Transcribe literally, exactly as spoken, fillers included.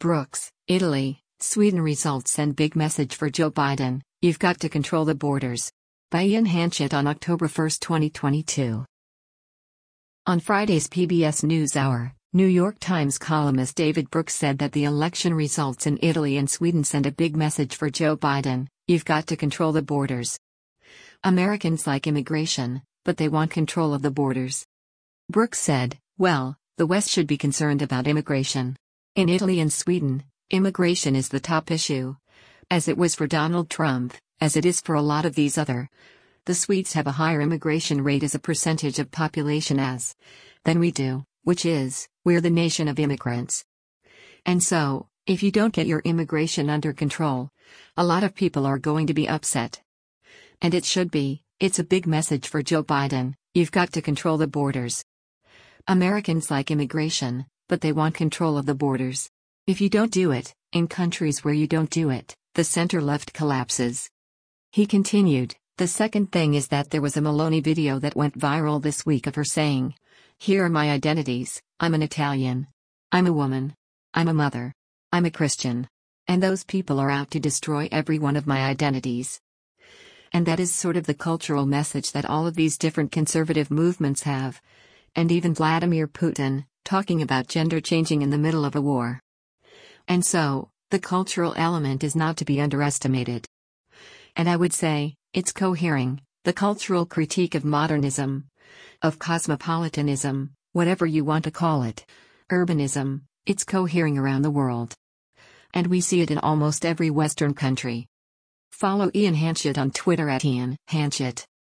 Brooks, Italy, Sweden results send big message for Joe Biden, you've got to control the borders. By Ian Hanchett on October first, twenty twenty-two. On Friday's P B S NewsHour, New York Times columnist David Brooks said that the election results in Italy and Sweden send a big message for Joe Biden, you've got to control the borders. Americans like immigration, but they want control of the borders. Brooks said, well, the West should be concerned about immigration. In Italy and Sweden, immigration is the top issue. As it was for Donald Trump, as it is for a lot of these other. The Swedes have a higher immigration rate as a percentage of population as than we do, which is, we're the nation of immigrants. And so, if you don't get your immigration under control, a lot of people are going to be upset. And it should be, it's a big message for Joe Biden, you've got to control the borders. Americans like immigration, but they want control of the borders. If you don't do it, in countries where you don't do it, the center-left collapses. He continued, the second thing is that there was a Meloni video that went viral this week of her saying, here are my identities, I'm an Italian. I'm a woman. I'm a mother. I'm a Christian. And those people are out to destroy every one of my identities. And that is sort of the cultural message that all of these different conservative movements have. And even Vladimir Putin, talking about gender changing in the middle of a war. And so, the cultural element is not to be underestimated. And I would say, it's cohering, the cultural critique of modernism, of cosmopolitanism, whatever you want to call it, urbanism, it's cohering around the world. And we see it in almost every Western country. Follow Ian Hanchett on Twitter at Ian Hanchett.